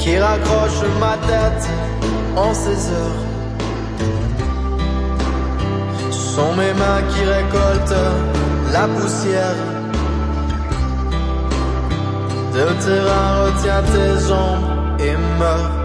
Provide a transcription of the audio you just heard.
qui raccroche ma tête en ces heures. Ce sont mes mains qui récoltent la poussière. De terrain retient tes ombres et meurt.